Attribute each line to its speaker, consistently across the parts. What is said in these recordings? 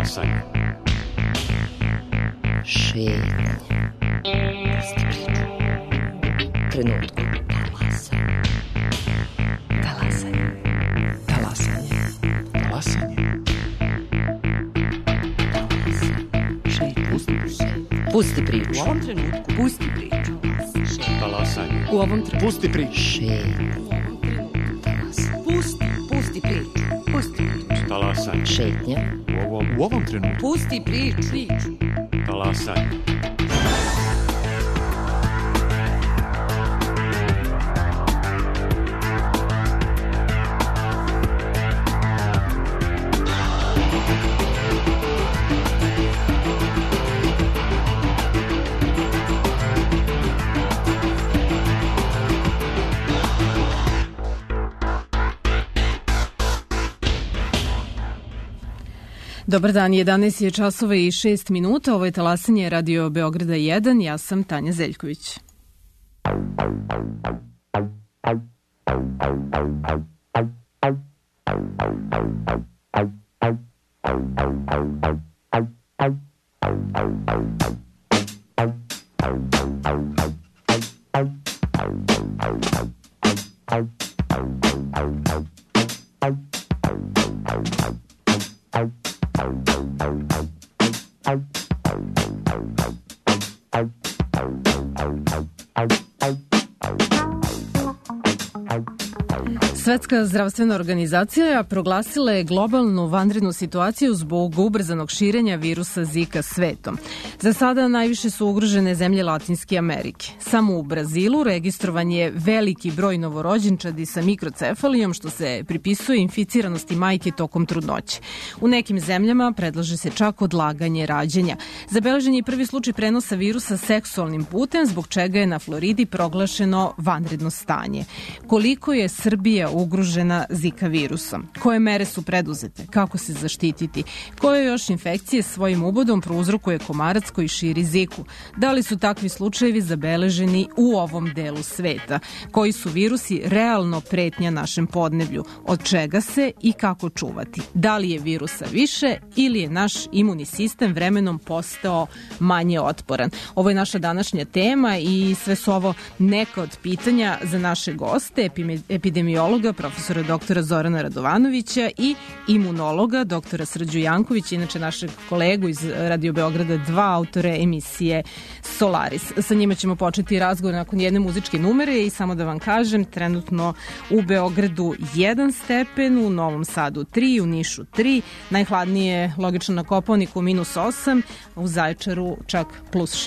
Speaker 1: Talasanje.
Speaker 2: Šetnja. Trenutku. Talasanje. Talasanje.
Speaker 1: Talasanje.
Speaker 2: Pusti priču.
Speaker 3: U ovom trenutku.
Speaker 2: Pusti priču.
Speaker 1: Talasanje.
Speaker 3: U ovom trenutku.
Speaker 1: Pusti priču.
Speaker 2: Šetnja.
Speaker 3: Pusti priču. Pusti priču.
Speaker 1: Talasanje.
Speaker 2: Šetnja.
Speaker 1: U ovom trenutku.
Speaker 3: Pusti priču.
Speaker 1: Talasanje.
Speaker 4: Dobar dan, 11 je časova i 6 minuta. Ovo je Talasanje Radio Beograda 1. Ja sam Tanja Zeljković. Svetska zdravstvena organizacija proglasila je globalnu vanrednu situaciju zbog ubrzanog širenja virusa Zika svetom. Za sada najviše su ugrožene zemlje Latinske Amerike. Samo u Brazilu registrovan je veliki broj novorođenčadi sa mikrocefalijom, što se pripisuje inficiranosti majke tokom trudnoće. U nekim zemljama predlaže se čak odlaganje rađanja. Zabeležen je prvi slučaj prenosa virusa seksualnim putem, zbog čega je na Floridi proglašeno vanredno stanje. Koliko je Srbija ugrožena Zika virusom? Koje mere su preduzete? Kako se zaštititi? Koje još infekcije svojim ubodom prouzrokuje komarac koji širi Ziku? Da li su takvi slučajevi zabeleženi u ovom delu sveta? Koji su virusi realno pretnja našem podneblju? Od čega se i kako čuvati? Da li je virusa više ili je naš imunni sistem vremenom postao manje otporan? Ovo je naša današnja tema i sve su ovo neka od pitanja za naše goste, epidemiologa profesora doktora Zorana Radovanovića i imunologa doktora Srđu Jankovića, inače našeg kolegu iz Radio Beograda 2, autore emisije Solaris. Sa njima ćemo početi razgovor nakon jedne muzičke numere i samo da vam kažem, trenutno u Beogradu 1 stepen, u Novom Sadu 3, u Nišu 3, najhladnije logično na Kopaoniku -8, u Zaječaru čak +6.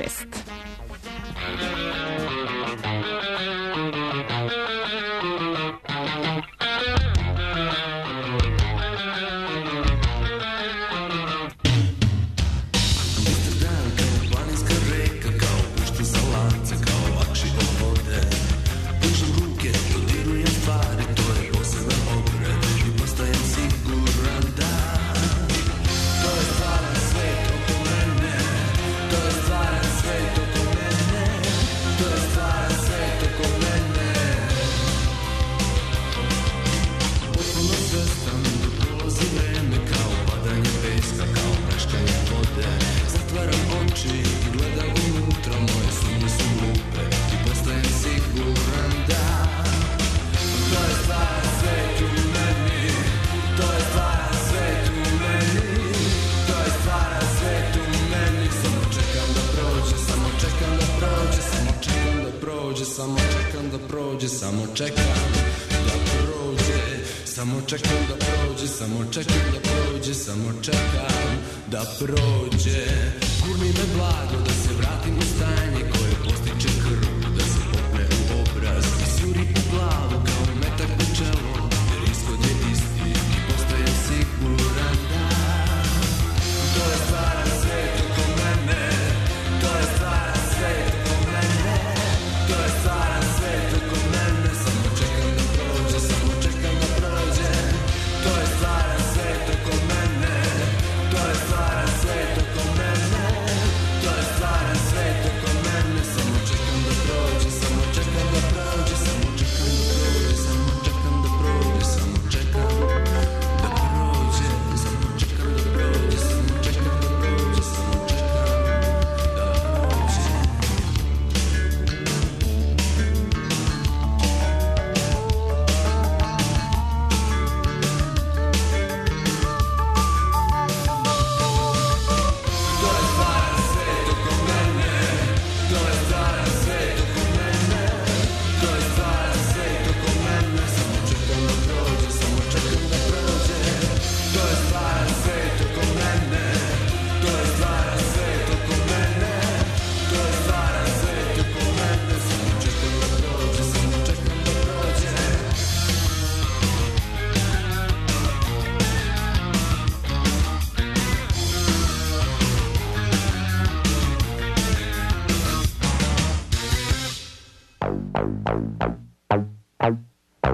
Speaker 5: Gurni me blago da se vratim u stanje koje postiče krv, da se popne u obraz i suri u glavu kao metak u čelo, jer ishod je isti i postajem siguran da to je stvaran svet oko mene, to je stvaran svet oko mene, to je stvaran svet oko mene, samo čekam da prođe, samo čekam da prođe, to je stvaran svet oko mene, to je stvaran svet oko mene, to je stvaran svet oko mene.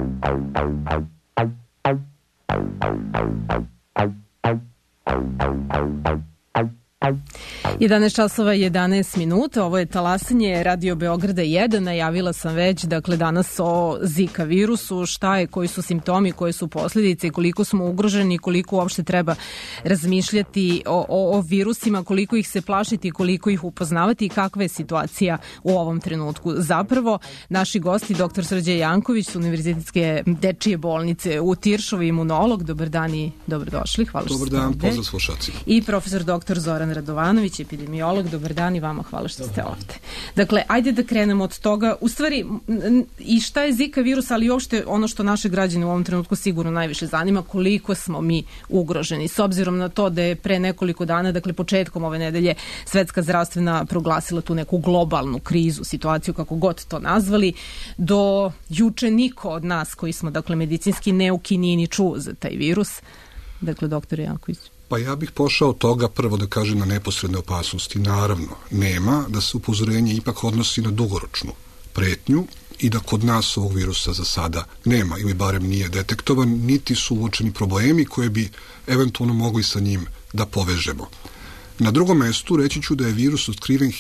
Speaker 4: časova 11 minuta, ovo je talasanje Radio Beograda 1, najavila sam već, dakle danas o Zika virusu, šta je, koji su simptomi, koje su posljedice, koliko smo ugroženi, koliko uopšte treba razmišljati o virusima, koliko ih se plašiti, koliko ih upoznavati i kakva je situacija u ovom trenutku. Zapravo, naši gosti, dr. Srđan Janković s Univerzitetske dečije bolnice u Tiršovu, imunolog, dobar dan i dobrodošli, hvala što ste ovde.
Speaker 6: Dobar dan, pozdrav slušalcima.
Speaker 4: I profesor dr. Zoran Radovanović, epidemiolog, dobar dan i vama, hvala što ste ovde. Dakle, ajde da krenemo od toga, u stvari, i šta je Zika virus, ali uopšte ono što naše građane u ovom trenutku sigurno najviše zanima, koliko smo mi ugroženi, s obzirom na to da je pre nekoliko dana, dakle početkom ove nedelje, Svetska zdravstvena proglasila tu neku globalnu krizu, situaciju, kako god to nazvali, do juče niko od nas koji smo, dakle, medicinski neuki nije ni čuo za taj virus. Dakle, doktor Janković.
Speaker 6: Pa ja bih pošao od toga prvo da kažem na neposredne opasnosti. Naravno, nema, da se upozorenje ipak odnosi na dugoročnu pretnju i da kod nas ovog virusa za sada nema ili barem nije detektovan, niti su uočeni problemi koje bi eventualno mogli sa njim da povežemo. Na drugom mestu reći ću da je virus otkriven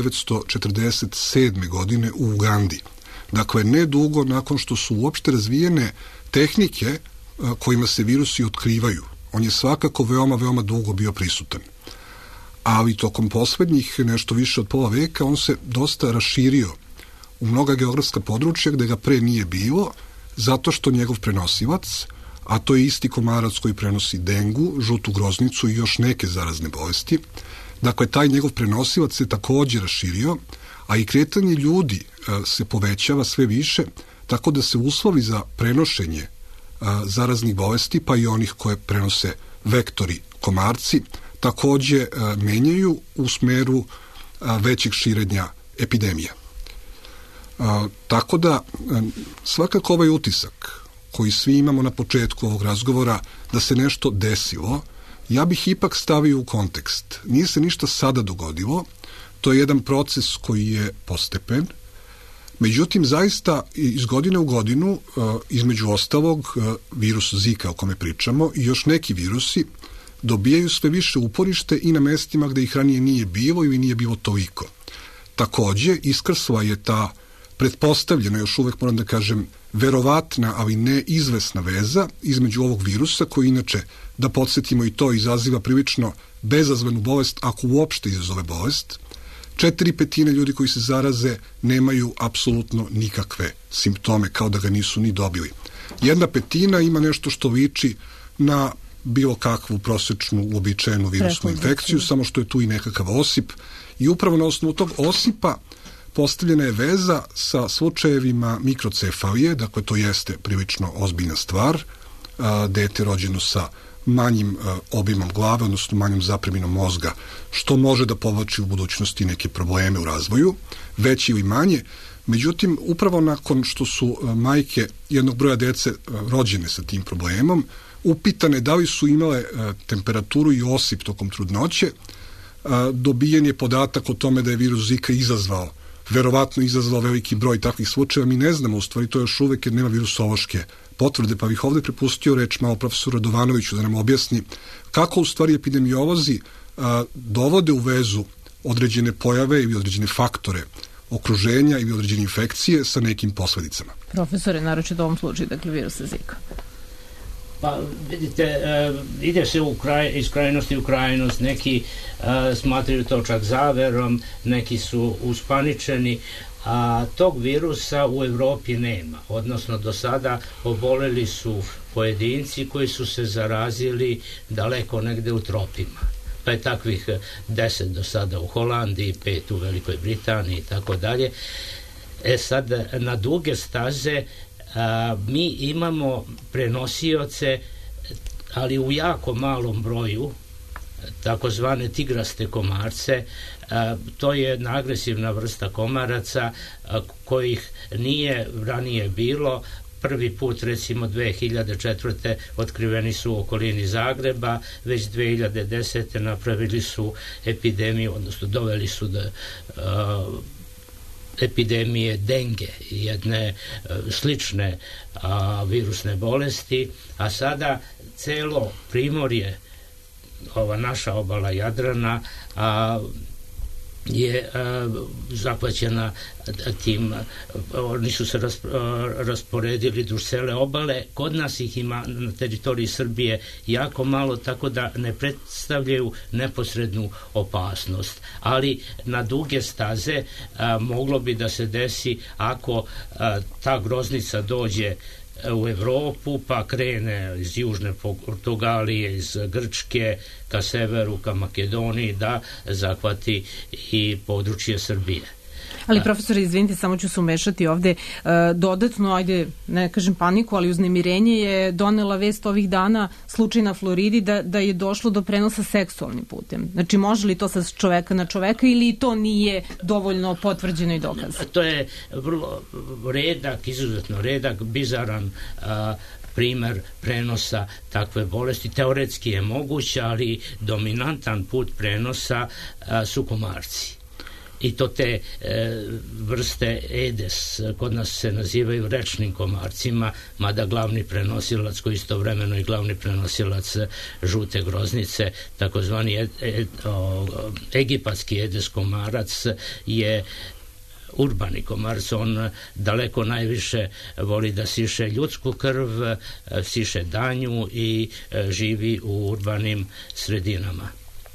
Speaker 6: 1947. godine u Ugandi. Dakle, ne dugo nakon što su uopšte razvijene tehnike kojima se virusi otkrivaju. On je svakako veoma dugo bio prisutan. Ali tokom poslednjih nešto više od pola veka on se dosta raširio u mnoga geografska područja gde ga pre nije bilo, zato što njegov prenosilac, a to je isti komarac koji prenosi dengu, žutu groznicu i još neke zarazne bolesti, dakle taj njegov prenosilac se takođe raširio, a i kretanje ljudi se povećava sve više, tako da se uslovi za prenošenje zaraznih bolesti, pa i onih koje prenose vektori, komarci, takođe menjaju u smeru većeg širenja epidemija. Tako da svakako ovaj utisak koji svi imamo na početku ovog razgovora da se nešto desilo, ja bih ipak stavio u kontekst. Nije se ništa sada dogodilo, to je jedan proces koji je postepen. Međutim, zaista iz godine u godinu, između ostalog, virus Zika o kome pričamo i još neki virusi dobijaju sve više uporište i na mestima gde ih ranije nije bilo ili nije bilo toliko. Takođe, iskrsla je ta pretpostavljena, još uvek moram da kažem, verovatna, ali ne izvesna veza između ovog virusa, koji inače, da podsjetimo i to, izaziva prilično bezazvenu bolest, ako uopšte izazove bolest. 4/5 ljudi koji se zaraze nemaju apsolutno nikakve simptome, kao da ga nisu ni dobili. 1/5 ima nešto što liči na bilo kakvu prosečnu uobičajenu virusnu infekciju, samo što je tu i nekakav osip. I upravo na osnovu tog osipa postavljena je veza sa slučajevima mikrocefalije, dakle to jeste prilično ozbiljna stvar, dete rođeno sa manjim obimom glave, odnosno manjom zapreminom mozga, što može da povlači u budućnosti neke probleme u razvoju, veći ili manje. Međutim, upravo nakon što su majke jednog broja dece rođene sa tim problemom, upitane da li su imale temperaturu i osip tokom trudnoće, dobijen je podatak o tome da je virus Zika verovatno izazvao veliki broj takvih slučajeva. Mi ne znamo, u stvari to još uvek jer nema virusološke potvrde, pa bih ovde prepustio reč malo profesoru Radovanoviću da nam objasni kako u stvari epidemiolozi dovode u vezu određene pojave ili određene faktore okruženja ili određene infekcije sa nekim posledicama.
Speaker 4: Profesore, naročito u ovom slučaju, dakle, virusa Zika.
Speaker 7: Pa vidite, ide se iz krajnosti u krajnost, neki smatraju to čak zaverom, neki su uspaničeni, a tog virusa u Evropi nema, odnosno do sada oboleli su pojedinci koji su se zarazili daleko negde u tropima. Pa je takvih 10 do sada u Holandiji, 5 u Velikoj Britaniji i tako dalje. Sad, na duge staze mi imamo prenosioce, ali u jako malom broju, takozvane tigraste komarce. To je jedna agresivna vrsta komaraca kojih nije ranije bilo. Prvi put, recimo 2004. otkriveni su u okolini Zagreba, već 2010. napravili su epidemiju, odnosno doveli su epidemije denge i jedne slične virusne bolesti, a sada celo primorje, ova naša obala Jadrana, je zahvaćena tim, oni su se rasporedili duž cele obale. Kod nas ih ima na teritoriji Srbije jako malo, tako da ne predstavljaju neposrednu opasnost, ali na duge staze moglo bi da se desi ako ta groznica dođe u Evropu, pa krene iz južne Portugalije, iz Grčke ka severu, ka Makedoniji, da zahvati i područje Srbije.
Speaker 4: Ali profesor, izvinite, samo ću se umešati ovde. Dodatno, ajde, ne kažem paniku, ali uznemirenje je donela vest ovih dana, slučaj na Floridi, da je došlo do prenosa seksualnim putem. Znači, može li to sa čoveka na čoveka ili to nije dovoljno potvrđeno i dokazano?
Speaker 7: To je vrlo redak, izuzetno redak, bizaran primer prenosa takve bolesti. Teoretski je moguće, ali dominantan put prenosa su komarci. I to te vrste Aedes, kod nas se nazivaju rečnim komarcima, mada glavni prenosilac, koji istovremeno i glavni prenosilac žute groznice, takozvani egipatski Aedes komarac, je urbani komarac. On daleko najviše voli da siše ljudsku krv, siše danju i živi u urbanim sredinama.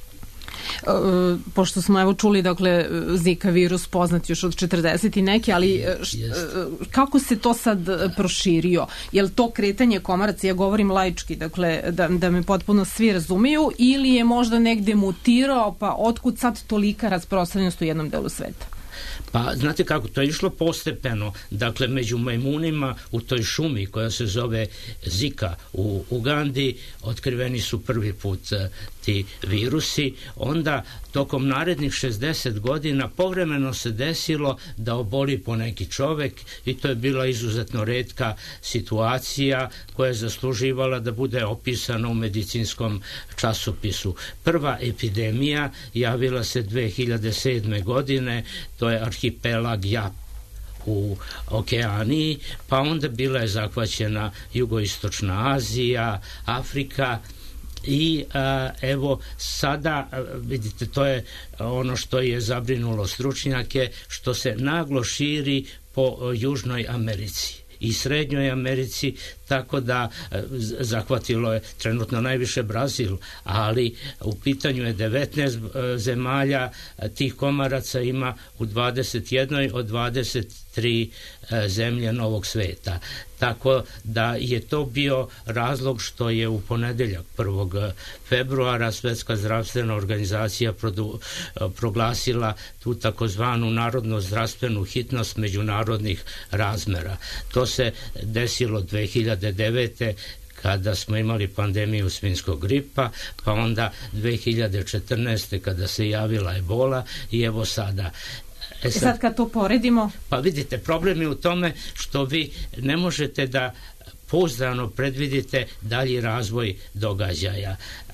Speaker 4: Pošto smo evo čuli, dakle, Zika virus poznat još od 40 i neke, ali kako se to sad proširio? Je li to kretanje komaraca, ja govorim laički, dakle, da me potpuno svi razumiju, ili je možda negde mutirao, pa otkud sad tolika rasprostranjenost u jednom delu sveta?
Speaker 7: Pa, znate kako, to je išlo postepeno. Dakle, među majmunima u toj šumi koja se zove Zika u Ugandi otkriveni su prvi put ti virusi. Onda, tokom narednih 60 godina povremeno se desilo da oboli po neki čovek i to je bila izuzetno retka situacija koja je zasluživala da bude opisana u medicinskom časopisu. Prva epidemija javila se 2007. godine, to je arhipelag Jap u Okeaniji, pa onda bila je zahvaćena jugoistočna Azija, Afrika i evo sada, vidite, to je ono što je zabrinulo stručnjake, što se naglo širi po Južnoj Americi i Srednjoj Americi, tako da zahvatilo je trenutno najviše Brazil, ali u pitanju je 19 zemalja, tih komaraca ima u 21 od 23 zemlje Novog sveta. Tako da je to bio razlog što je u ponedeljak 1. februara Svetska zdravstvena organizacija proglasila tu takozvanu narodno zdravstvenu hitnost međunarodnih razmera. To se desilo 2009. kada smo imali pandemiju svinjskog gripa, pa onda 2014. kada se javila ebola i evo sada.
Speaker 4: Sad kad to poredimo?
Speaker 7: Pa vidite, problem je u tome što vi ne možete da pouzdano predvidite dalji razvoj događaja.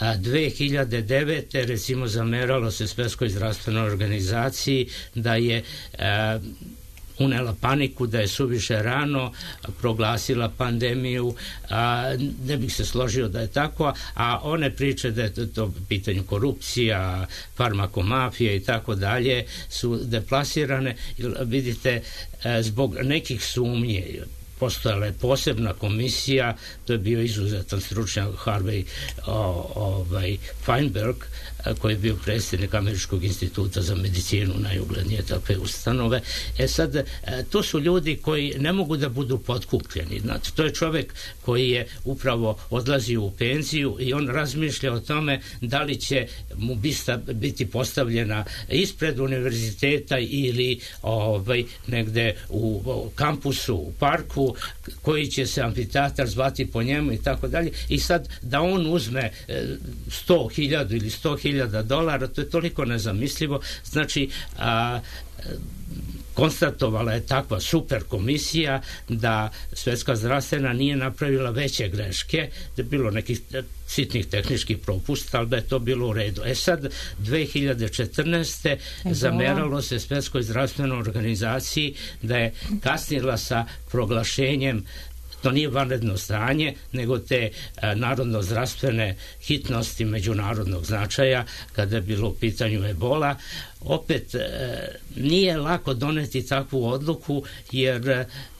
Speaker 7: 2009. recimo zameralo se Svetskoj zdravstvenoj organizaciji da je unela paniku, da je suviše rano proglasila pandemiju. Ne bih se složio da je tako, a one priče da je to pitanju korupcija, farmakomafija i tako dalje su deplasirane. Vidite, zbog nekih sumnje postojala je posebna komisija, to je bio izuzetan stručnjak Harvey Feinberg, koji je bio predsjednik Američkog instituta za medicinu, najuglednije takve ustanove. Sad, to su ljudi koji ne mogu da budu potkupljeni. Znači, to je čovek koji je upravo odlazio u penziju i on razmišlja o tome da li će mu biti postavljena ispred univerziteta ili negde u kampusu, u parku, koji će se amfiteatar zvati po njemu i tako dalje. I sad da on uzme 100.000 ili 100.000 dolara, to je toliko nezamislivo. Znači, konstatovala je takva super komisija da Svetska zdravstvena nije napravila veće greške, da je bilo nekih sitnih tehničkih propusta, ali da je to bilo u redu. Sad, 2014. zameralo se Svetskoj zdravstvenoj organizaciji da je kasnila sa proglašenjem, to nije vanredno stanje, nego te narodno-zdravstvene hitnosti međunarodnog značaja, kada je bilo u pitanju ebola. Opet, nije lako doneti takvu odluku, jer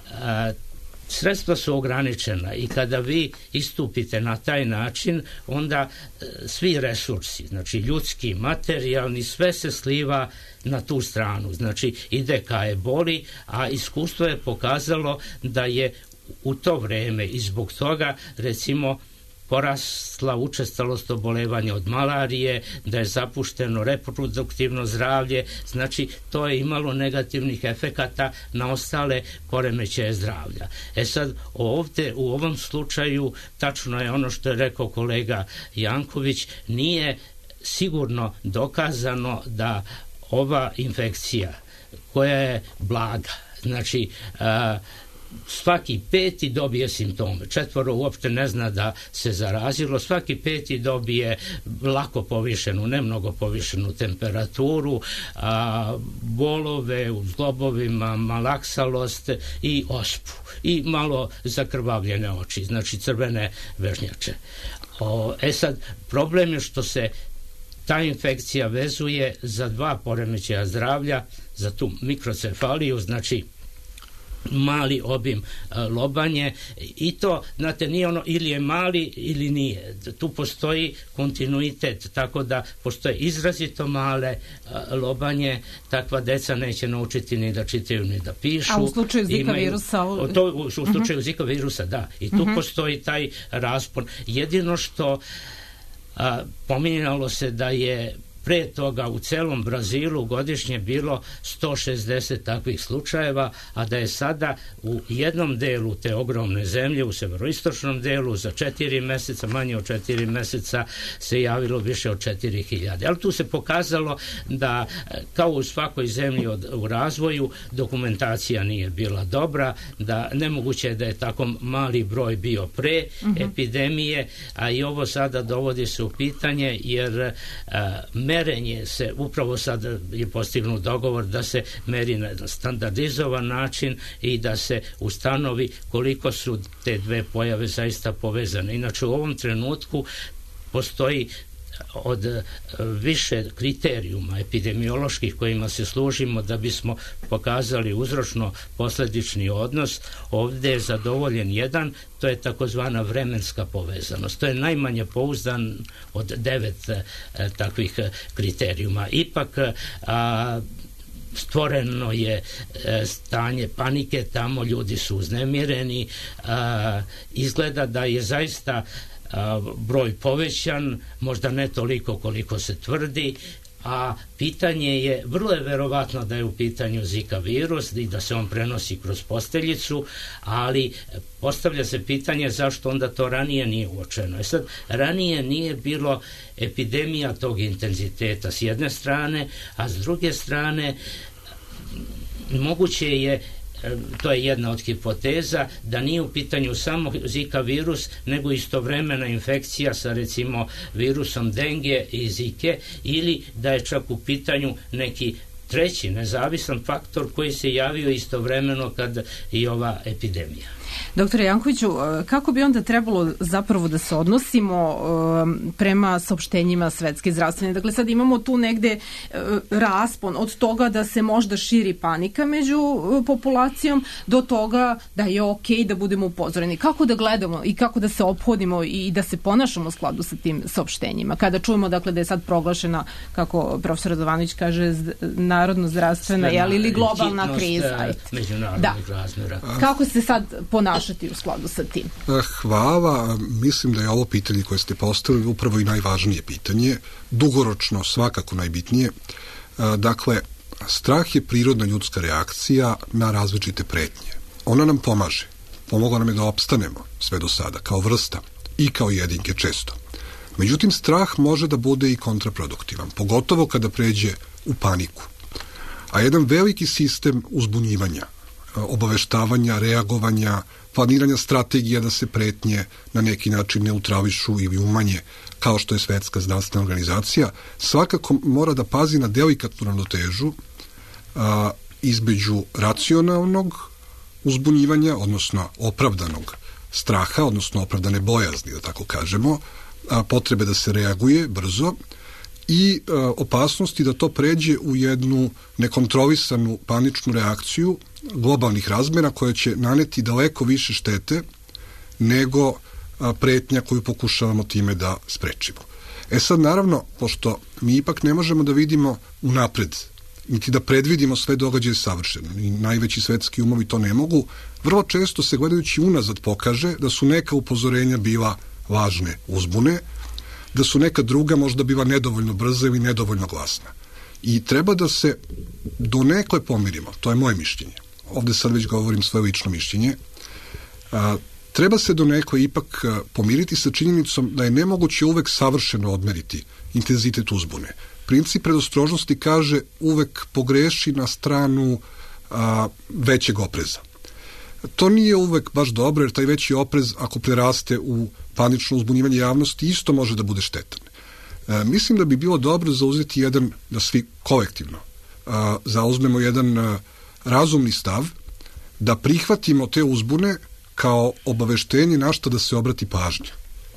Speaker 7: sredstva su ograničena i kada vi istupite na taj način, onda svi resursi, znači ljudski, materijalni, sve se sliva na tu stranu. Znači, ide ka eboli, a iskustvo je pokazalo da je u to vreme i zbog toga, recimo, porasla učestalost obolevanja od malarije, da je zapušteno reproduktivno zdravlje, znači to je imalo negativnih efekata na ostale poremećaje zdravlja. Sad, ovde, u ovom slučaju, tačno je ono što je rekao kolega Janković, nije sigurno dokazano da ova infekcija, koja je blaga, znači svaki peti dobije simptome, 4 uopšte ne zna da se zarazilo, svaki peti dobije lako povišenu, ne mnogo povišenu temperaturu, bolove u zglobovima, malaksalost i ospu i malo zakrvavljene oči, znači crvene vežnjače. Sad, problem je što se ta infekcija vezuje za 2 poremećaja zdravlja, za tu mikrocefaliju, znači mali obim lobanje, i to, znate, nije ono ili je mali ili nije, tu postoji kontinuitet, tako da postoje izrazito male lobanje, takva deca neće naučiti ni da čitaju ni da pišu.
Speaker 4: A u slučaju Zika virusa?
Speaker 7: U slučaju Zika virusa, da, i tu postoji taj raspon. Jedino što pominjalo se da je pre toga u celom Brazilu godišnje bilo 160 takvih slučajeva, a da je sada u jednom delu te ogromne zemlje, u severoistočnom delu, za 4 meseca, manje od 4 meseca, se javilo više od 4000. Ali tu se pokazalo da, kao u svakoj zemlji u razvoju, dokumentacija nije bila dobra, da nemoguće je da je tako mali broj bio pre epidemije, a i ovo sada dovodi se u pitanje, jer merenje se, upravo sad je postignut dogovor da se meri na standardizovan način i da se ustanovi koliko su te dve pojave zaista povezane. Inače, u ovom trenutku postoji od više kriterijuma epidemioloških kojima se služimo da bismo pokazali uzročno-posledični odnos. Ovde je zadovoljen jedan, to je takozvana vremenska povezanost. To je najmanje pouzdan od 9 takvih kriterijuma. Ipak stvoreno je stanje panike, tamo ljudi su uznemireni, izgleda da je zaista broj povećan, možda ne toliko koliko se tvrdi, a pitanje je, vrlo je verovatno da je u pitanju Zika virus i da se on prenosi kroz posteljicu, ali postavlja se pitanje zašto onda to ranije nije uočeno. Sad, ranije nije bilo epidemija tog intenziteta s jedne strane, a s druge strane moguće je, to je jedna od hipoteza, da nije u pitanju samo Zika virus, nego istovremena infekcija sa, recimo, virusom denge i Zike, ili da je čak u pitanju neki treći nezavisan faktor koji se javio istovremeno kad i ova epidemija.
Speaker 4: Doktore Jankoviću, kako bi onda trebalo zapravo da se odnosimo prema saopštenjima Svetske zdravstvene? Dakle, sad imamo tu negde raspon od toga da se možda širi panika među populacijom do toga da je okej da budemo upozoreni. Kako da gledamo i kako da se ophodimo i da se ponašamo u skladu sa tim saopštenjima? Kada čujemo, dakle, da je sad proglašena, kako profesor Radovanović kaže, narodno-zdravstvena ili globalna kriza.
Speaker 7: Međunarodnih razmera.
Speaker 4: Kako se sad ponašati u skladu sa tim?
Speaker 6: Hvala. Mislim da je ovo pitanje koje ste postavili upravo i najvažnije pitanje. Dugoročno svakako najbitnije. Dakle, strah je prirodna ljudska reakcija na različite pretnje. Ona nam pomaže. Pomogla nam je da opstanemo sve do sada, kao vrsta i kao jedinke često. Međutim, strah može da bude i kontraproduktivan, pogotovo kada pređe u paniku. a jedan veliki sistem uzbunjivanja, obaveštavanja, reagovanja, planiranja strategija da se pretnje na neki način neutrališu ili umanje, kao što je Svetska zdravstvena organizacija, svakako mora da pazi na delikatnu ravnotežu između racionalnog uzbunjivanja, odnosno opravdanog straha, odnosno opravdane bojazni, da tako kažemo, potrebe da se reaguje brzo i opasnosti da to pređe u jednu nekontrolisanu paničnu reakciju globalnih razmera koja će naneti daleko više štete nego pretnja koju pokušavamo time da sprečimo. Sad, naravno, pošto mi ipak ne možemo da vidimo unapred, niti da predvidimo sve događaje savršeno, i najveći svetski umovi to ne mogu, vrlo često se gledajući unazad pokaže da su neka upozorenja bila lažne uzbune, da su neka druga možda bila nedovoljno brza ili nedovoljno glasna. I treba da se donekle pomirimo, to je moje mišljenje. Ovde sad već govorim svoje lično mišljenje. Treba se donekle ipak pomiriti sa činjenicom da je nemoguće uvek savršeno odmeriti intenzitet uzbune. Princip predostrožnosti kaže uvek pogreši na stranu većeg opreza. To nije uvek baš dobro, jer taj veći oprez, ako preraste u panično uzbunjivanje javnosti, isto može da bude štetan. Mislim da bi bilo dobro zauzeti jedan, da svi kolektivno zauzmemo jedan razumni stav, da prihvatimo te uzbune kao obaveštenje na šta da se obrati pažnja.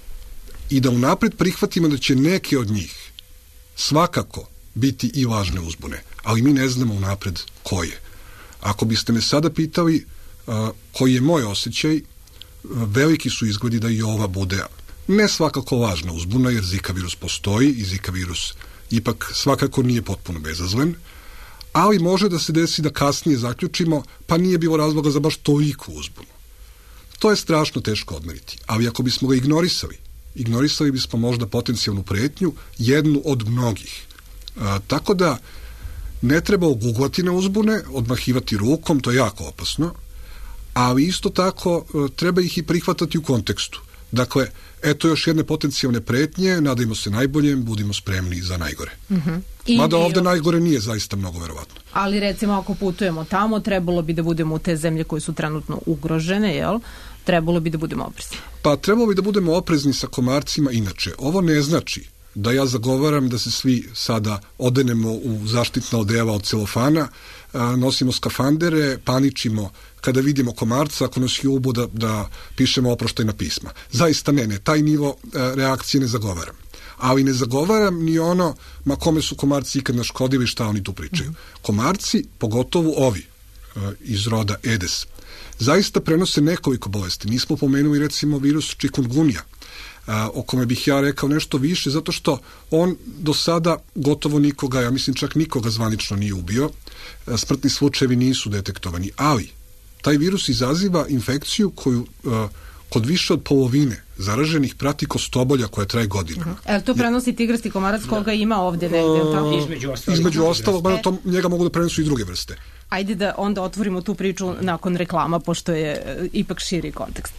Speaker 6: I da unapred prihvatimo da će neke od njih svakako biti i lažne uzbune, ali mi ne znamo unapred koje. Ako biste me sada pitali koji je moj osjećaj, veliki su izgledi da i ova bude ne svakako lažna uzbuna, jer Zika virus postoji i Zika virus ipak svakako nije potpuno bezazlen, ali može da se desi da kasnije zaključimo pa nije bilo razloga za baš toliku uzbunu. To je strašno teško odmeriti, ali ako bismo ga ignorisali bismo možda potencijalnu pretnju, jednu od mnogih. Tako da ne treba oguglati na uzbune, odmahivati rukom, to je jako opasno, ali isto tako treba ih i prihvatati u kontekstu. Dakle, eto još jedne potencijalne pretnje, nadajmo se najboljem, budimo spremni za najgore. Mada ovde najgore nije zaista mnogo verovatno.
Speaker 4: Ali recimo ako putujemo tamo, trebalo bi da budemo u te zemlje koje su trenutno ugrožene, jel? Trebalo bi da budemo oprezni. Pa
Speaker 6: trebalo bi da budemo oprezni sa komarcima. Inače, ovo ne znači da ja zagovaram da se svi sada odenemo u zaštitna odeva od celofana, nosimo skafandere, paničimo kada vidimo komarca, ako nas ljubu da pišemo oproštajna pisma. Zaista ne, taj nivo reakcije ne zagovaram. Ali ne zagovaram ni ono ma kome su komarci ikad naškodili, šta oni tu pričaju. Komarci, pogotovo ovi iz roda Aedes, zaista prenose nekoliko bolesti. Mi smo pomenuli recimo virus chikungunya, o kome bih ja rekao nešto više, zato što on do sada gotovo nikoga, ja mislim čak nikoga zvanično nije ubio, smrtni slučajevi nisu detektovani, ali taj virus izaziva infekciju koju kod više od polovine zaraženih prati kostobolja koja traje godinama.
Speaker 4: To prenosi tigrasti komarac koga ima ovde negde, tako?
Speaker 6: Između ostalog, njega mogu da prenosu i druge vrste.
Speaker 4: Ajde da onda otvorimo tu priču nakon reklama, pošto je ipak širi kontekst.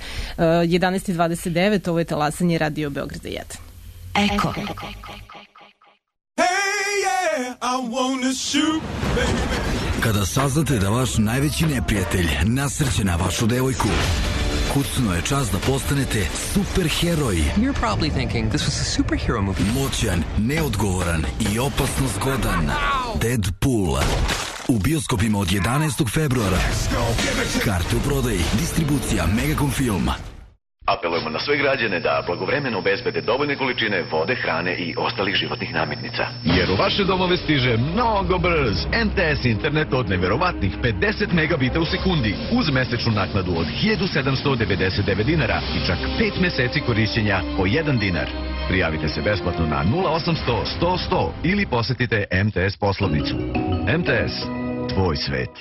Speaker 4: 11:29, ovo je talasanje Radio Beograda 1.
Speaker 2: Eko.
Speaker 8: Kada saznate da vaš najveći neprijatelj nasrće na vašu devojku, kucno je čas da postanete superheroj.
Speaker 2: You're probably thinking this was a superhero movie.
Speaker 8: Moćan, neodgovoran i opasno zgodan. Deadpool. U bioskopima od 11. februara. Karte u prodaji. Distribucija Megacom Film.
Speaker 9: Apelujemo na sve građane da blagovremeno obezbede dovoljne količine vode, hrane i ostalih životnih namirnica.
Speaker 10: Jer u vaše domove stiže mnogo brz MTS internet od neverovatnih 50 megabita u sekundi uz mesečnu naknadu od 1799 dinara i čak 5 meseci korišćenja po 1 dinar. Prijavite se besplatno na 0800 100 100 ili posetite MTS poslovnicu. MTS, tvoj svet.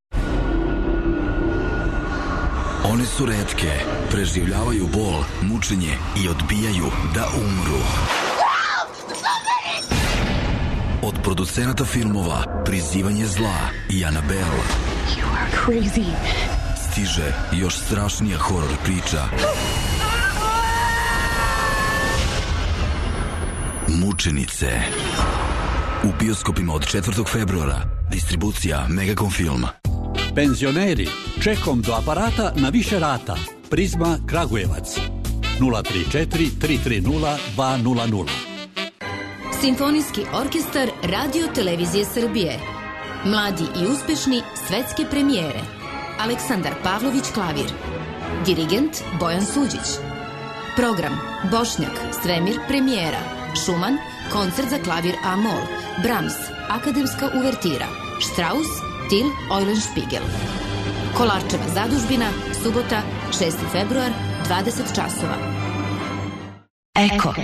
Speaker 8: One su retke, preživljavaju bol, mučenje i odbijaju da umru. Od producenata filmova Prizivanje zla i Annabelle stiže još strašnija horor priča. Mučenice. U bioskopima od 4. februara. Distribucija Megacom Film.
Speaker 11: Penzioneri, čekom do aparata na više rata. Prizma Kragujevac. 034 330 200.
Speaker 12: Simfonijski orkestar Radio Televizije Srbije. Mladi i uspešni svetske premijere. Aleksandar Pavlović klavir. Dirigent Bojan Suđić. Program Bošnjak, Svemir premijera. Šuman, koncert za klavir A-mol. Brahms, akademska uvertira. Strauss, Till Eulenspiegel. Kolarčeva zadužbina, subota, 6. februar, 20 časova.
Speaker 2: Eko.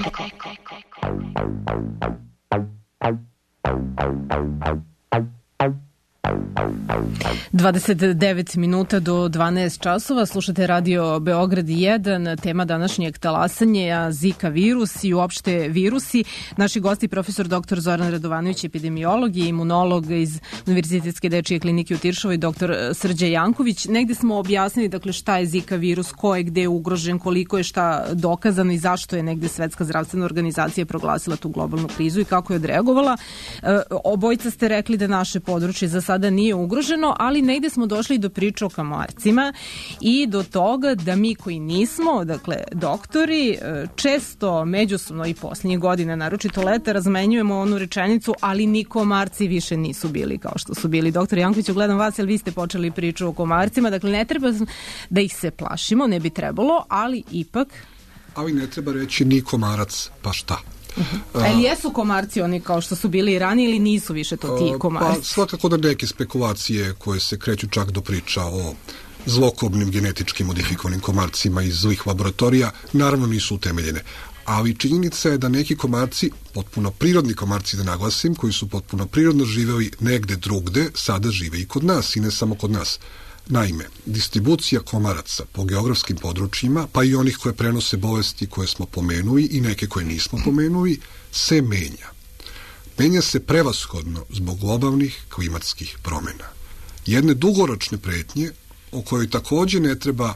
Speaker 4: 29 minuta do 12 časova. Slušate Radio Beograd 1, tema današnjeg talasanja, Zika virus i uopšte virusi. Naši gosti profesor dr. Zoran Radovanović, epidemiolog i imunolog iz Univerzitetske dečije klinike u Tiršovoj, dr. Srđe Janković. Negde smo objasnili dakle, šta je Zika virus, ko je gde ugrožen, koliko je šta dokazano i zašto je negde Svetska zdravstvena organizacija proglasila tu globalnu krizu i kako je odreagovala. Obojica ste rekli da naše područje za sada nije ugroženo, ali negde smo došli do priče o komarcima i do toga da mi koji nismo, dakle doktori, često međusobno i posljednjih godina, naročito leta, razmenjujemo onu rečenicu, ali ni komarci više nisu bili kao što su bili. Doktor Janković, gledam vas, jer vi ste počeli priču o komarcima, dakle ne treba da ih se plašimo, ne bi trebalo, ali ipak...
Speaker 6: Ali ne treba reći ni komarac, pa šta?
Speaker 4: Ali jesu komarci oni kao što su bili i ranije ili nisu više to ti komarci?
Speaker 6: Pa svakako da neke spekulacije koje se kreću čak do priča o zlokobnim genetički modifikovanim komarcima iz zlih laboratorija naravno nisu utemeljene. Ali činjenica je da neki komarci, potpuno prirodni komarci da naglasim, koji su potpuno prirodno živeli negde drugde, sada žive i kod nas i ne samo kod nas. Naime, distribucija komaraca po geografskim područjima, pa i onih koje prenose bolesti koje smo pomenuli i neke koje nismo pomenuli, se menja. Menja se prevashodno zbog globalnih klimatskih promjena. Jedne dugoročne pretnje o kojoj također ne treba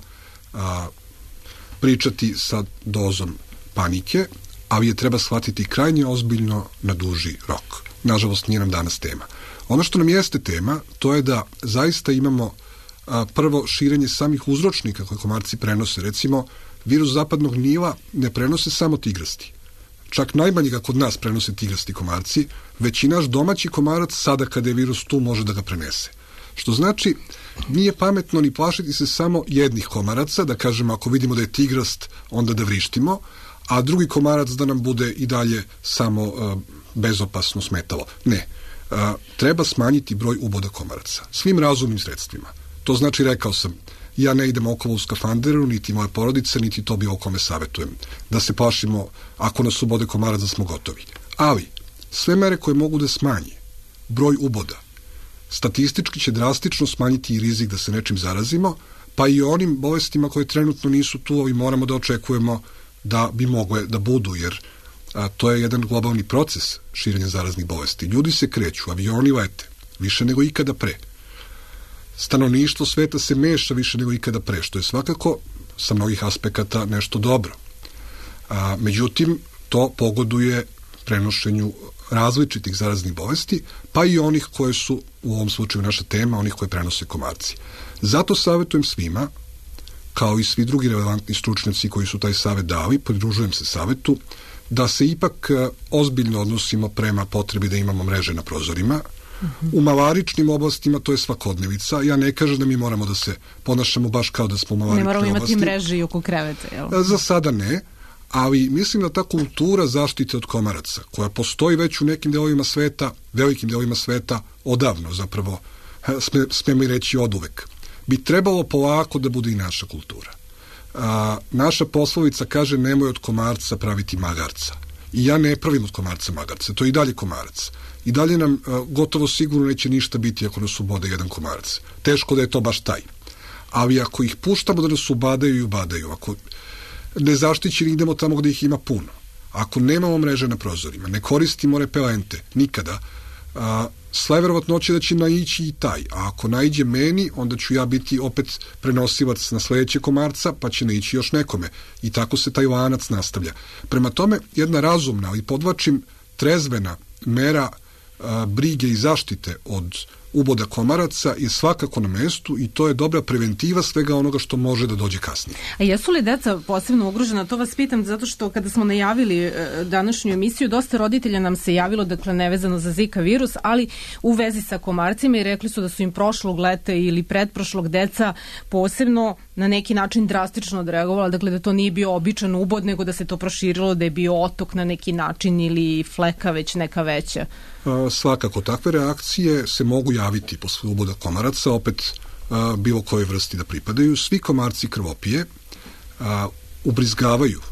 Speaker 6: pričati sa dozom panike, ali je treba shvatiti krajnje ozbiljno na duži rok. Nažalost, nije nam danas tema. Ono što nam jeste tema, to je da zaista imamo prvo širenje samih uzročnika koje komarci prenose. Recimo, virus zapadnog Nila ne prenose samo tigrasti. Čak najmanje ga kod nas prenose tigrasti komarci, već i naš domaći komarac sada kada je virus tu može da ga prenese. Što znači, nije pametno ni plašiti se samo jednih komaraca, da kažemo ako vidimo da je tigrast, onda da vrištimo, a drugi komarac da nam bude i dalje samo bezopasno smetalo. Ne. Treba smanjiti broj uboda komaraca. Svim razumnim sredstvima. To znači, rekao sam, ja ne idem okolo u skafanderu, niti moja porodica, niti to bilo kome savjetujem. Da se plašimo, ako nas ubode komarac, da smo gotovi. Ali, sve mere koje mogu da smanje broj uboda, statistički će drastično smanjiti i rizik da se nečim zarazimo, pa i onim bolestima koje trenutno nisu tu, ali moramo da očekujemo da bi mogle da budu, jer to je jedan globalni proces širenja zaraznih bolesti. Ljudi se kreću, avioni lete, više nego ikada pre. Stanovništvo sveta se meša više nego ikada pre, što je svakako sa mnogih aspekata nešto dobro. Međutim, to pogoduje prenošenju različitih zaraznih bolesti, pa i onih koje su, u ovom slučaju naša tema, onih koje prenose komarci. Zato savjetujem svima, kao i svi drugi relevantni stručnjaci koji su taj savjet dali, pridružujem se savjetu, da se ipak ozbiljno odnosimo prema potrebi da imamo mreže na prozorima. U malaričnim oblastima to je svakodnevica. Ja ne kažem da mi moramo da se ponašamo baš kao da smo u malaričnoj oblasti.
Speaker 4: Ne moramo imati mreže i oko kreveta, jel?
Speaker 6: Za sada ne, ali mislim da ta kultura zaštite od komaraca, koja postoji već u nekim delovima sveta, velikim delovima sveta, odavno zapravo, smemo i reći oduvek, bi trebalo polako da bude i naša kultura. Naša poslovica kaže nemoj od komarca praviti magarca. I ja ne pravim od komarca magarca, to je i dalje komarac. I dalje nam gotovo sigurno neće ništa biti ako nas ubode jedan komarac. Teško da je to baš taj. Ali ako ih puštamo da nas ubadaju i ubadaju, ako nezaštićeni idemo tamo gde ih ima puno, ako nemamo mreže na prozorima, ne koristimo repelente, nikada, sve verovatnoće da će naići i taj. A ako naiđe meni, onda ću ja biti opet prenosilac na sledeće komarca, pa će naići još nekome. I tako se taj lanac nastavlja. Prema tome, jedna razumna, ali podvlačim, trezvena mera brige i zaštite od uboda komaraca je svakako na mestu i to je dobra preventiva svega onoga što može da dođe kasnije.
Speaker 4: A jesu li deca posebno ugrožena? To vas pitam zato što kada smo najavili današnju emisiju, dosta roditelja nam se javilo, dakle nevezano za Zika virus, ali u vezi sa komarcima i rekli su da su im prošlog leta ili pretprošlog deca posebno na neki način drastično odreagovala, dakle da to nije bio običan ubod, nego da se to proširilo, da je bio otok na neki način ili fleka već neka veća.
Speaker 6: Svakako, takve reakcije se mogu javiti posle uboda komaraca, opet bilo koje vrsti da pripadaju. Svi komarci krvopije ubrizgavaju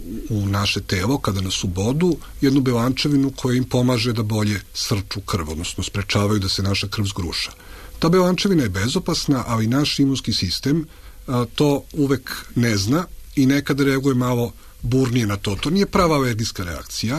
Speaker 6: u naše telo kada nas ubodu jednu belančevinu koja im pomaže da bolje srču krv, odnosno sprečavaju da se naša krv zgruša. Ta belančevina je bezopasna, ali naš imunski sistem to uvek ne zna i nekada reaguje malo burnije na to. To nije prava alergijska reakcija,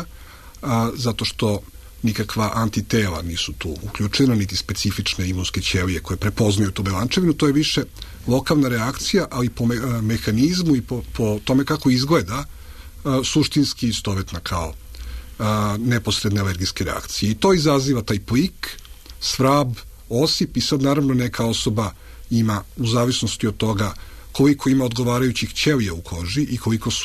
Speaker 6: zato što nikakva antitela nisu tu uključena, niti specifične imunske ćelije koje prepoznaju tu belančevinu. To je više lokalna reakcija, ali po mehanizmu i po tome kako izgleda suštinski istovetna kao neposredne alergijske reakcije. I to izaziva taj plik, svrab, osip i sad naravno neka osoba ima, u zavisnosti od toga koliko ima odgovarajućih ćelija u koži i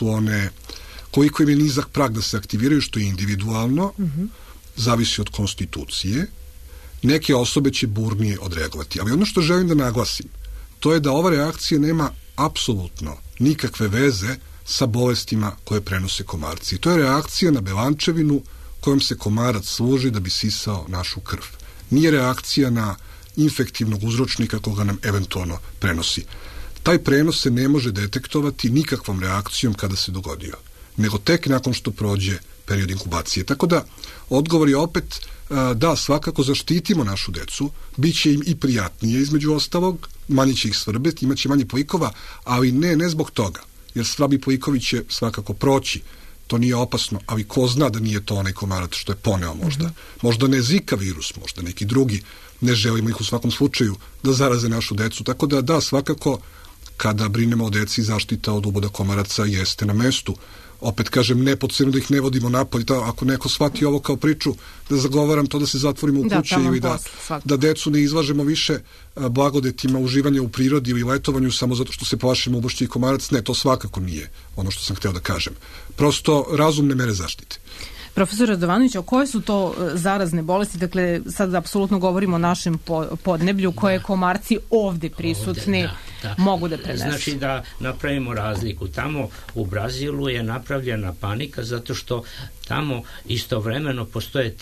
Speaker 6: koliko im je nizak prag da se aktiviraju, što je individualno, zavisi od konstitucije. Neke osobe će burnije odreagovati. Ali ono što želim da naglasim, to je da ova reakcija nema apsolutno nikakve veze sa bolestima koje prenose komarci. To je reakcija na belančevinu kojom se komarac služi da bi sisao našu krv. Nije reakcija na infektivnog uzročnika koga nam eventualno prenosi. Taj prenos se ne može detektovati nikakvom reakcijom kada se dogodio, nego tek nakon što prođe period inkubacije. Tako da, odgovor je opet da svakako zaštitimo našu decu, bit će im i prijatnije između ostalog, manje će ih svrbeti, imaće manje plikova, ali ne zbog toga, jer svrab i plikovi će svakako proći. To nije opasno, ali ko zna da nije to onaj komarac što je poneo možda. Možda ne Zika virus, možda neki drugi. Ne želimo ih u svakom slučaju da zaraze našu decu. Tako da, svakako, kada brinemo o deci, zaštita od uboda komaraca jeste na mestu. Opet kažem, nepotrebno da ih ne vodimo napolje. Ako neko shvati ovo kao priču, da zagovaram to da se zatvorimo u kući ili da decu ne izlažemo više blagodetima uživanja u prirodi ili letovanju samo zato što se plašimo ubošći i komarac. Ne, to svakako nije ono što sam hteo da kažem. Prosto razumne mere zaštite.
Speaker 4: Profesor Radovanović, o koje su to zarazne bolesti? Dakle, sad apsolutno govorimo o našem podneblju koje komarci ovde prisutni mogu da prenesu. Znači
Speaker 7: da napravimo razliku. Tamo u Brazilu je napravljena panika zato što tamo istovremeno postoje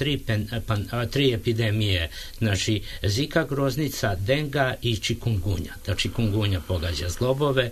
Speaker 7: tri epidemije. Znači, Zika groznica, denga i čikungunja. Da čikungunja pogađa zglobove,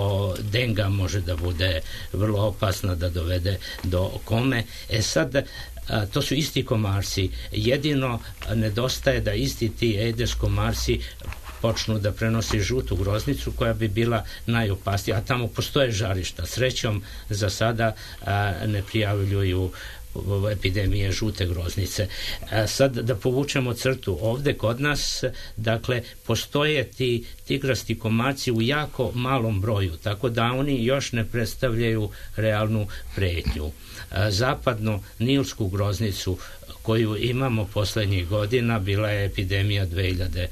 Speaker 7: denga može da bude vrlo opasna, da dovede do kome. Sad, to su isti komarci. Jedino nedostaje da isti ti Aedes komarci počnu da prenosi žutu groznicu koja bi bila najopasnija, a tamo postoje žarišta. Srećom za sada ne prijavljuju epidemije žute groznice. Sad da povučemo crtu, ovde kod nas, dakle, postoje ti tigrasti komarci u jako malom broju, tako da oni još ne predstavljaju realnu pretnju. Zapadno nilsku groznicu koju imamo poslednjih godina, bila je epidemija 2012.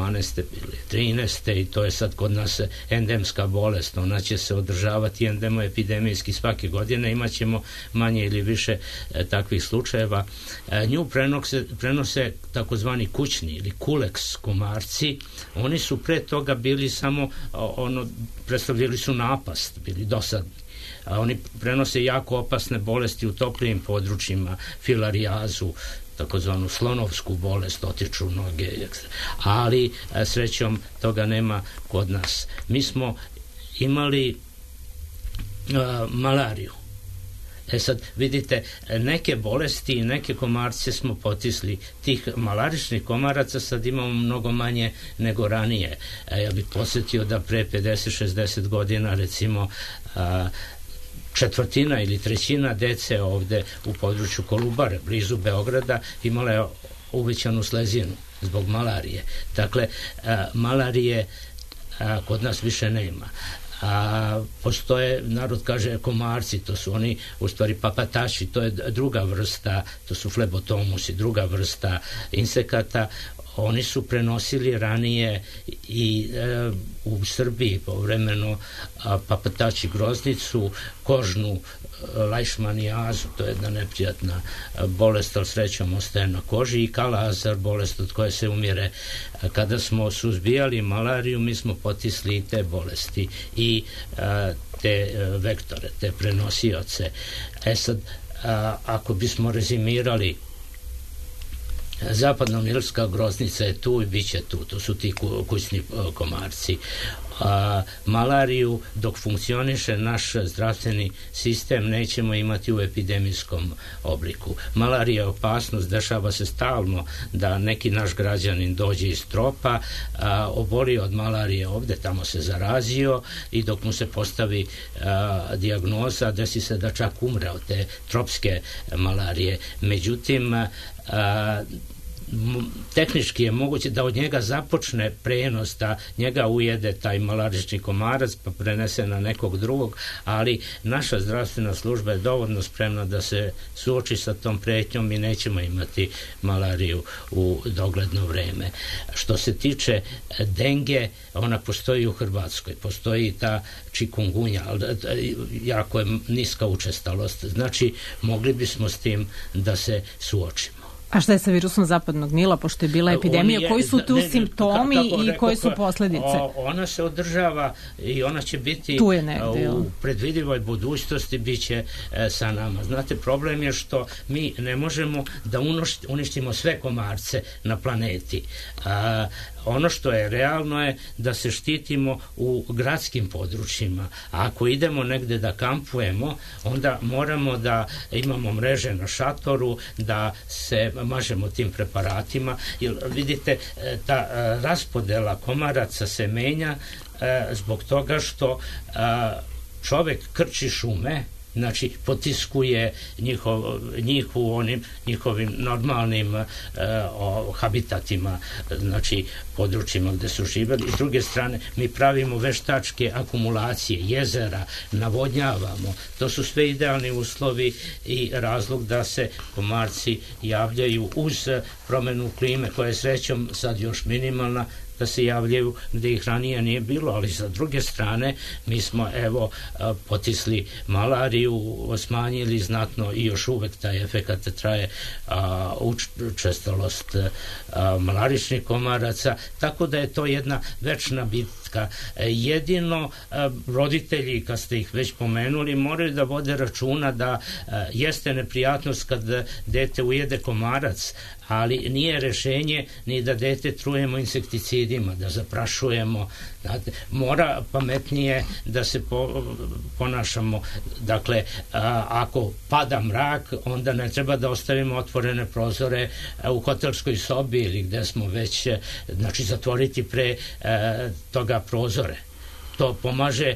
Speaker 7: ili 2013. i to je sad kod nas endemska bolest. Ona će se održavati endemoepidemijski svake godine, imat ćemo manje ili više takvih slučajeva. Nju prenose takozvani kućni ili kuleks komarci. Oni su pre toga bili samo, predstavljali su napast, bili dosadni. Oni prenose jako opasne bolesti u toplijim područjima, filarijazu, takozvanu slonovsku bolest, otiču noge, ali srećom toga nema kod nas. Mi smo imali malariju. Sad, vidite, neke bolesti i neke komarce smo potisli. Tih malaričnih komaraca sad imamo mnogo manje nego ranije. Ja bih podsjetio da pre 50-60 godina, recimo, četvrtina ili trećina dece ovde u području Kolubare, blizu Beograda, imala je uvećanu slezinu zbog malarije. Dakle, malarije kod nas više nema. Postoje, narod kaže, komarci, to su oni u stvari papataši, to je druga vrsta, to su flebotomusi, druga vrsta insekata. oni su prenosili ranije i u Srbiji povremeno papatači groznicu, kožnu lajšmanijazu, to je jedna neprijatna bolest, ali srećom ostaje na koži, i kala-azar, bolest od koje se umire. Kada smo suzbijali malariju, mi smo potisli i te bolesti i te vektore, te prenosioce. Sad, ako bismo rezimirali, zapadno-nilska groznica je tu i bit će tu, to su ti kućni komarci. Malariju, dok funkcioniše naš zdravstveni sistem, nećemo imati u epidemijskom obliku. Malarija je opasnost, dešava se stalno da neki naš građanin dođe iz tropa, oboli od malarije ovde, tamo se zarazio, i dok mu se postavi dijagnoza, desi se da čak umre od te tropske malarije. Međutim, tehnički je moguće da od njega započne prenos, da njega ujede taj malarični komarac pa prenese na nekog drugog, ali naša zdravstvena služba je dovoljno spremna da se suoči sa tom pretnjom i nećemo imati malariju u dogledno vreme. Što se tiče denge, ona postoji u Hrvatskoj, postoji ta čikungunja, jako je niska učestalost, znači mogli bismo s tim da se suočimo.
Speaker 4: A šta je sa virusom zapadnog Nila, pošto je bila epidemija, koji su tu simptomi i koje su posledice?
Speaker 7: Ona se održava i ona će biti u predvidivoj budućnosti, bit će sa nama. Znate, problem je što mi ne možemo da uništimo sve komarce na planeti. Ono što je realno je da se štitimo u gradskim područjima. A ako idemo negde da kampujemo, onda moramo da imamo mreže na šatoru, da se mažemo tim preparatima. Jer, vidite, ta raspodela komaraca se menja zbog toga što čovek krči šume, znači potiskuje njih u onim njihovim normalnim habitatima, znači područjima gde su živeli. I s druge strane, mi pravimo veštačke akumulacije, jezera, navodnjavamo. To su sve idealni uslovi i razlog da se komarci javljaju uz promenu klime, koja je srećom sad još minimalna, da se javljaju gde ih ranije nije bilo, ali sa druge strane mi smo potisli malariju, smanjili znatno i još uvek taj efekat traje, učestalost malaričnih komaraca, tako da je to jedna večna bitka. Jedino roditelji, kad ste ih već pomenuli, moraju da vode računa da jeste neprijatnost kad dete ujede komarac, ali nije rešenje ni da dete trujemo insekticidima, da zaprašujemo. Mora pametnije da se ponašamo. Dakle, ako pada mrak, onda ne treba da ostavimo otvorene prozore u hotelskoj sobi ili gde smo već, znači zatvoriti pre toga prozore. To pomaže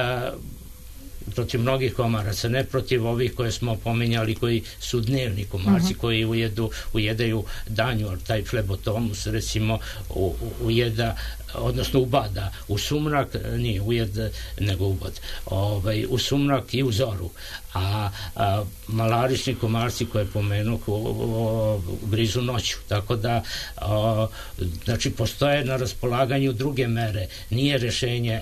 Speaker 7: protiv mnogih komaraca, ne protiv ovih koje smo pominjali, koji su dnevni komarci, koji ujedaju danju, taj flebotomus recimo ujeda, odnosno ubada u sumrak, nije ujed nego ubad, u sumrak i u zoru. A malarični komarci koje pomenu grizu noću, tako da znači postoje na raspolaganju druge mere, nije rešenje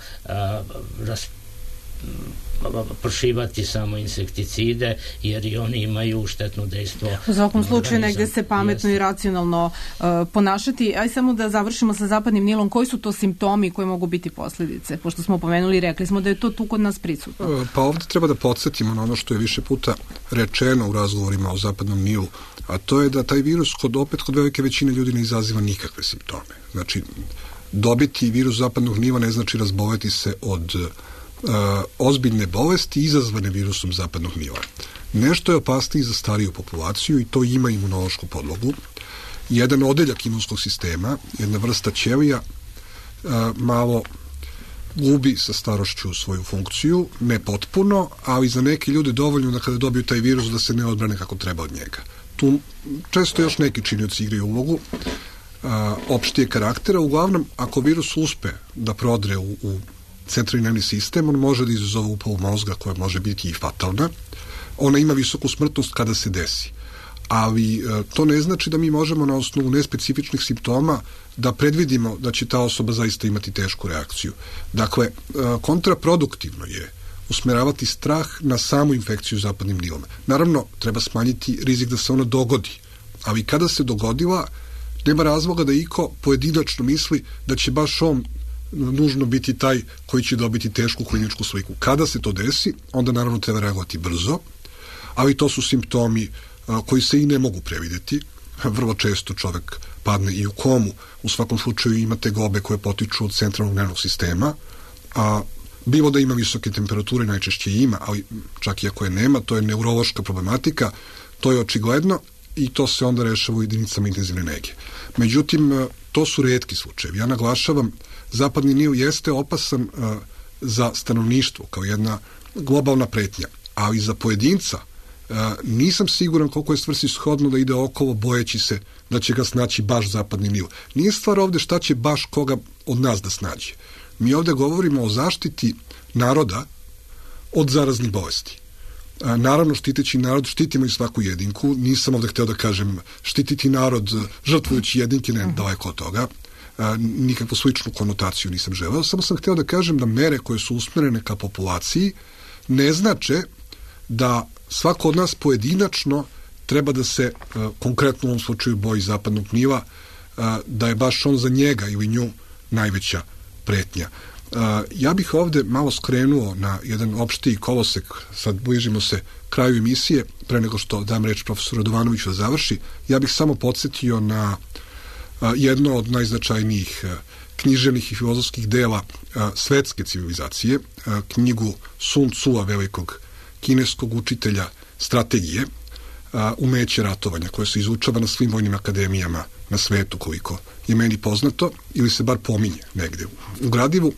Speaker 7: prošivati samo insekticide, jer i oni imaju štetno dejstvo.
Speaker 4: U svakom slučaju negde se pametno i racionalno ponašati. Aj samo da završimo sa zapadnim Nilom. Koji su to simptomi koji mogu biti posljedice? Pošto smo pomenuli i rekli smo da je to tu kod nas prisutno.
Speaker 6: Pa ovde treba da podsjetimo na ono što je više puta rečeno u razgovorima o zapadnom Nilu, a to je da taj virus kod velike većine ljudi ne izaziva nikakve simptome. Znači, dobiti virus zapadnog Nila ne znači razboleti se od ozbiljne bolesti izazvane virusom zapadnog Nila. Nešto je opasnije za stariju populaciju i to ima imunološku podlogu. Jedan odeljak imunskog sistema, jedna vrsta ćelija, malo gubi sa starošću svoju funkciju, ne potpuno, ali za neke ljude dovoljno da kada dobiju taj virus da se ne odbrane kako treba od njega. Tu često još neki činioci igraju ulogu opštije karaktera. Uglavnom, ako virus uspe da prodre u centralni nervni sistem, on može da izazove upalu mozga koja može biti i fatalna. Ona ima visoku smrtnost kada se desi. ali to ne znači da mi možemo na osnovu nespecifičnih simptoma da predvidimo da će ta osoba zaista imati tešku reakciju. Dakle, kontraproduktivno je usmeravati strah na samu infekciju zapadnim nilom. Naravno, treba smanjiti rizik da se ona dogodi, ali kada se dogodila, nema razloga da iko pojedinačno misli da će baš on nužno biti taj koji će dobiti tešku kliničku sliku. Kada se to desi, onda naravno treba reagovati brzo, ali to su simptomi koji se i ne mogu prevideti. Vrlo često čovek padne i u komu. U svakom slučaju ima tegobe koje potiču od centralnog nervnog sistema, a bilo da ima visoke temperature, najčešće ima, ali čak i ako je nema, to je neurološka problematika, to je očigledno i to se onda rešava u jedinicama intenzivne nege. Međutim, to su retki slučajevi. Ja naglašavam, zapadni Nil jeste opasan za stanovništvo kao jedna globalna pretnja, ali za pojedinca nisam siguran koliko je svrsishodno da ide okolo bojeći se da će ga snaći baš zapadni Nil. Nije stvar ovde šta će baš koga od nas da snađe. Mi ovde govorimo o zaštiti naroda od zaraznih bolesti. Naravno, štiteći narod, štitimo i svaku jedinku. Nisam ovde hteo da kažem štititi narod žrtvujući jedinke, ne daleko od toga. Nikakvu sličnu konotaciju nisam želeo. Samo sam hteo da kažem da mere koje su usmerene ka populaciji ne znače da svako od nas pojedinačno treba da se, konkretno u ovom slučaju boji zapadnog Nila, da je baš on za njega ili nju najveća pretnja. Ja bih ovde malo skrenuo na jedan opštiji kolosek, sad bližimo se kraju emisije, pre nego što dam reč profesoru Radovanoviću da završi, ja bih samo podsjetio na jedno od najznačajnijih književnih i filozofskih dela svetske civilizacije, knjigu Sun Tzu-a, velikog kineskog učitelja strategije, umeće ratovanja, koje se izučava na svim vojnim akademijama na svetu, koliko je meni poznato, ili se bar pominje negde u gradivu,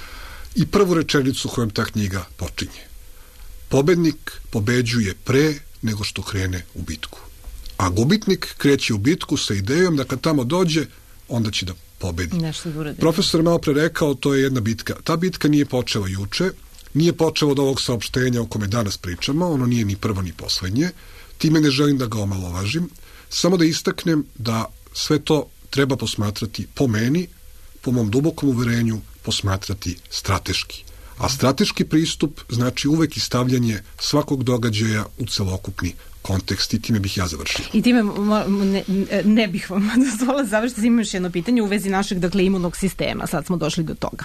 Speaker 6: i prvu rečenicu kojom ta knjiga počinje. Pobednik pobeđuje pre nego što krene u bitku. A gubitnik kreće u bitku sa idejom da kad tamo dođe, onda će da pobedi. Profesor je malo pre rekao, to je jedna bitka. Ta bitka nije počela juče, nije počela od ovog saopštenja o kome danas pričamo, ono nije ni prvo ni poslednje, time ne želim da ga omalovažim, samo da istaknem da sve to treba posmatrati po meni, po mom dubokom uverenju, posmatrati strateški. A strateški pristup znači uvek i stavljanje svakog događaja u celokupni kontekst i time bih ja završio.
Speaker 4: I time ne bih vam dozvolila završiti, imam još jedno pitanje u vezi našeg, dakle, imunog sistema, sad smo došli do toga.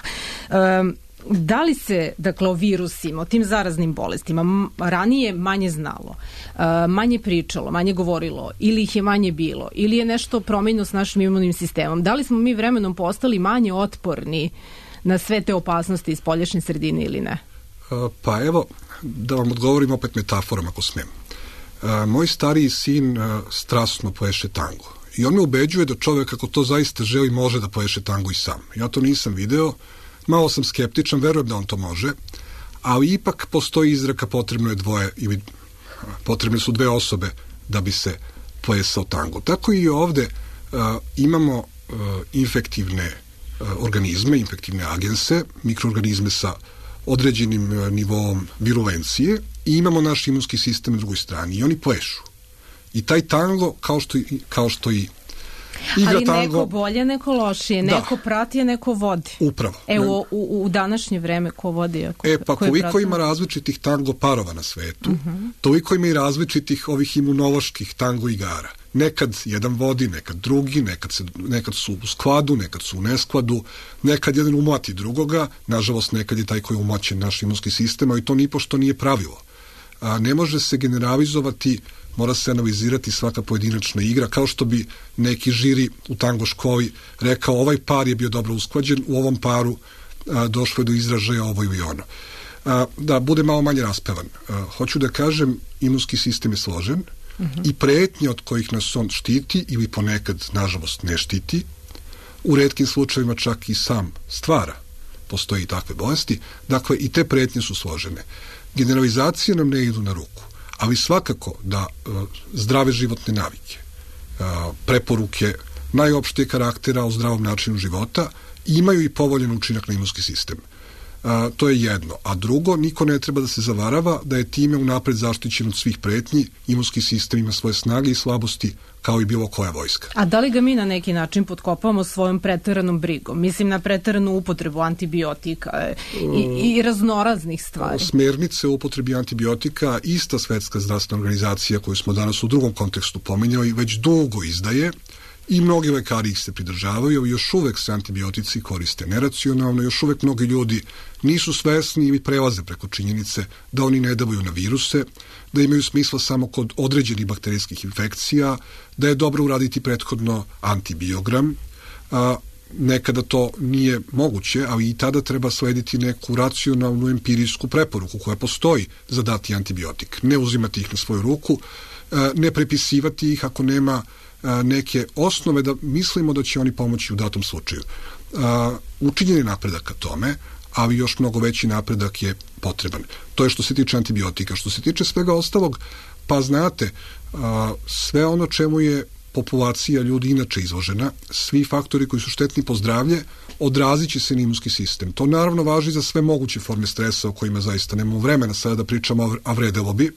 Speaker 4: Da li se, dakle, o virusima, o tim zaraznim bolestima ranije manje znalo, manje pričalo, manje govorilo, ili ih je manje bilo, ili je nešto promenjeno s našim imunim sistemom? Da li smo mi vremenom postali manje otporni na sve te opasnosti iz spoljašnje sredine ili ne?
Speaker 6: Pa evo, da vam odgovorim opet metaforom ako smem. Moj stariji sin strasno pleše tango i on me ubeđuje da čovjek ako to zaista želi može da pleše tango i sam. Ja to nisam video, malo sam skeptičan, verujem da on to može, ali ipak postoji izreka potrebno je dvoje ili potrebne su dve osobe da bi se plesao tango. Tako i ovde imamo infektivne organizme, infektivne agense, mikroorganizme sa određenim nivoom virulencije i imamo naš imunski sistem na drugoj strani i oni plešu. I taj tango, kao što i igra
Speaker 4: ali
Speaker 6: tango,
Speaker 4: neko bolje, neko lošije, neko prati, a neko vodi.
Speaker 6: Upravo.
Speaker 4: U današnje vreme ko vodi?
Speaker 6: Pa koliko ima različitih tango parova na svetu, toliko ima i različitih ovih imunoloških tango igara. Nekad jedan vodi, nekad drugi, nekad su u skladu, nekad su u neskladu, nekad jedan umlati drugoga, nažalost nekad je taj koji je umoćen naš imunski sistem, ali to nipošto nije pravilo. Ne može se generalizovati, mora se analizirati svaka pojedinačna igra, kao što bi neki žiri u tango školi rekao ovaj par je bio dobro usklađen, u ovom paru došlo je do izražaja ovo ili ono. Da bude malo manje raspevan. Hoću da kažem, imunski sistem je složen, i pretnje od kojih nas on štiti ili ponekad, nažalost, ne štiti, u retkim slučajevima čak i sam stvara. Postoji i takve bolesti. Dakle, i te pretnje su složene. Generalizacije nam ne idu na ruku, ali svakako da zdrave životne navike, preporuke najopštije karaktera o zdravom načinu života imaju i povoljen učinak na imunski sistem. To je jedno. A drugo, niko ne treba da se zavarava da je time unapred zaštićen od svih pretnji, imunski sistem ima svoje snage i slabosti kao i bilo koja vojska.
Speaker 4: A da li ga mi na neki način potkopavamo svojom preteranom brigom? Mislim na preteranu upotrebu antibiotika i raznoraznih stvari.
Speaker 6: Smernice o upotrebi antibiotika ista Svetska zdravstvena organizacija koju smo danas u drugom kontekstu pominjali već dugo izdaje i mnogi lekari ih se pridržavaju i još uvek se antibiotici koriste neracionalno, još uvek mnogi ljudi nisu svesni ili prelaze preko činjenice da oni ne davaju na viruse, da imaju smisla samo kod određenih bakterijskih infekcija, da je dobro uraditi prethodno antibiogram. Nekada to nije moguće, ali i tada treba slediti neku racionalnu empirijsku preporuku koja postoji za dati antibiotik. Ne uzimati ih na svoju ruku, ne prepisivati ih ako nema neke osnove da mislimo da će oni pomoći u datom slučaju. Učinjen je napredak ka tome, ali još mnogo veći napredak je potreban. To je što se tiče antibiotika. Što se tiče svega ostalog, pa znate, sve ono čemu je populacija ljudi inače izložena, svi faktori koji su štetni po zdravlje, odrazit će se na imunski sistem. To naravno važi za sve moguće forme stresa o kojima zaista nemamo vremena sada da pričamo, a vredelo bi,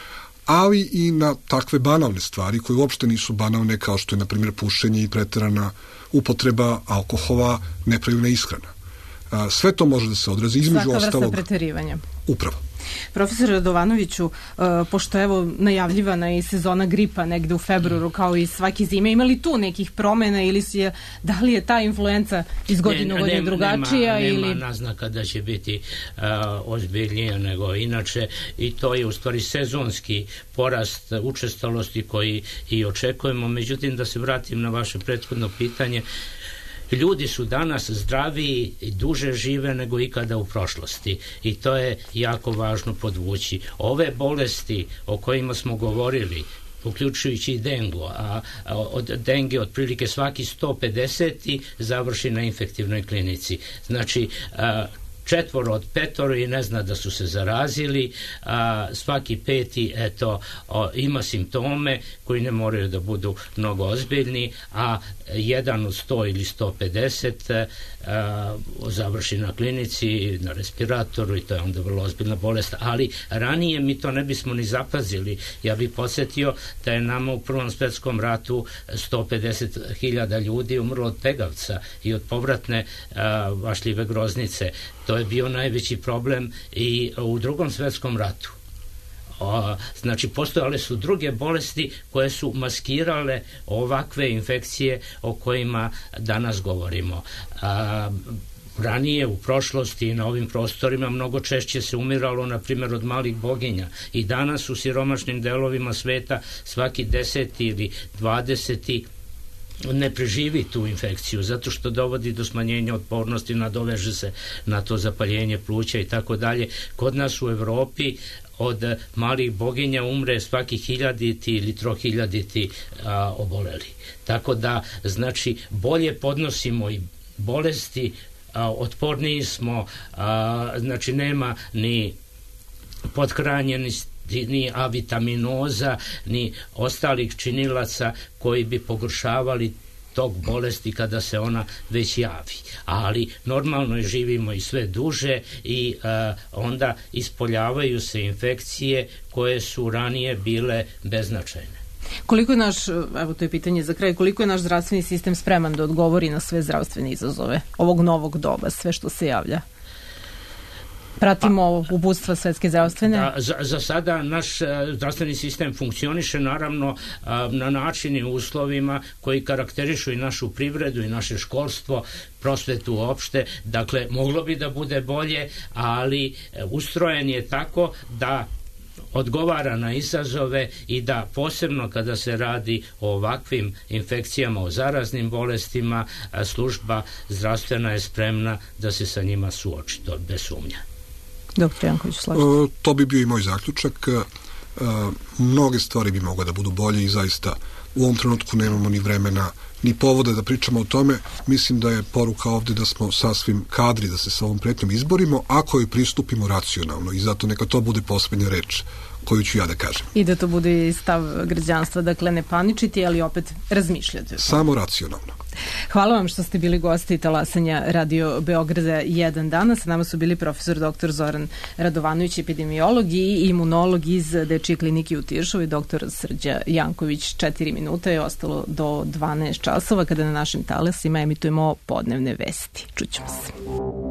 Speaker 6: ali i na takve banalne stvari koje uopšte nisu banalne kao što je, na primjer, pušenje i preterana upotreba alkohola, nepravilna ishrana. Sve to može da se odrazi između ostalog.
Speaker 4: Svaka vrsta preterivanja.
Speaker 6: Upravo.
Speaker 4: Profesor Radovanoviću, pošto evo najavljivana i sezona gripa negde u februaru kao i svake zime, ima li tu nekih promena ili da li je ta influenca iz godine u godinu drugačija?
Speaker 7: Nema naznaka da će biti ozbiljnija nego inače i to je u stvari sezonski porast učestalosti koji i očekujemo. Međutim, da se vratim na vaše prethodno pitanje, ljudi su danas zdraviji i duže žive nego ikada u prošlosti i to je jako važno podvući. Ove bolesti o kojima smo govorili, uključujući i dengu, a od denge otprilike svaki 150. završi na infektivnoj klinici. Znači, 4 od 5 i ne zna da su se zarazili, svaki 5. ima simptome koji ne moraju da budu mnogo ozbiljni, a 1 od 100 ili 150 završi na klinici, na respiratoru i to je onda vrlo ozbiljna bolest, ali ranije mi to ne bismo ni zapazili. Ja bih podsjetio da je nama u Prvom svetskom ratu 150.000 ljudi umrlo od pegavca i od povratne vašljive groznice. To je bio najveći problem i u Drugom svetskom ratu. Znači, postojale su druge bolesti koje su maskirale ovakve infekcije o kojima danas govorimo. Ranije u prošlosti na ovim prostorima mnogo češće se umiralo, na primjer, od malih boginja i danas u siromašnim delovima sveta svaki 10. ili 20. ne preživi tu infekciju zato što dovodi do smanjenja otpornosti, nadoveže se na to zapaljenje pluća i tako dalje. Kod nas u Evropi od malih boginja umre svaki 1000. ili 3000. oboleli. Tako da, znači, bolje podnosimo i bolesti, otporniji smo, znači nema ni pothranjenosti, ni avitaminoza, ni ostalih činilaca koji bi pogoršavali tok bolesti kada se ona već javi. Ali normalno je živimo i sve duže i onda ispoljavaju se infekcije koje su ranije bile beznačajne.
Speaker 4: Koliko je naš, evo to je pitanje za kraj, koliko je naš zdravstveni sistem spreman da odgovori na sve zdravstvene izazove ovog novog doba, sve što se javlja? Pratimo uputstva Svetske zdravstvene?
Speaker 7: Za sada naš zdravstveni sistem funkcioniše naravno na način i uslovima koji karakterišu i našu privredu i naše školstvo, prosvetu uopšte. Dakle, moglo bi da bude bolje, ali ustrojen je tako da odgovara na izazove i da posebno kada se radi o ovakvim infekcijama, o zaraznim bolestima, služba zdravstvena je spremna da se sa njima suoči, to bez sumnja.
Speaker 4: Doktor Janković, slažete?
Speaker 6: To bi bio i moj zaključak. Mnoge stvari bi mogle da budu bolje i zaista u ovom trenutku nemamo ni vremena ni povoda da pričamo o tome. Mislim da je poruka ovde da smo sasvim kadri da se sa ovom pretnjom izborimo ako joj pristupimo racionalno i zato neka to bude poslednja reč koju ću ja da kažem.
Speaker 4: I da to bude stav građanstva, dakle ne paničiti, ali opet razmišljati.
Speaker 6: Samo racionalno.
Speaker 4: Hvala vam što ste bili gosti talasanja Radio Beograda 1 dana. Sa nama su bili profesor dr. Zoran Radovanović, epidemiolog i imunolog iz Dečije klinike u Tiršovoj, dr. Srđa Janković. 4 minuta je ostalo do 12 časova kada na našim talasima emitujemo podnevne vesti. Čućemo se.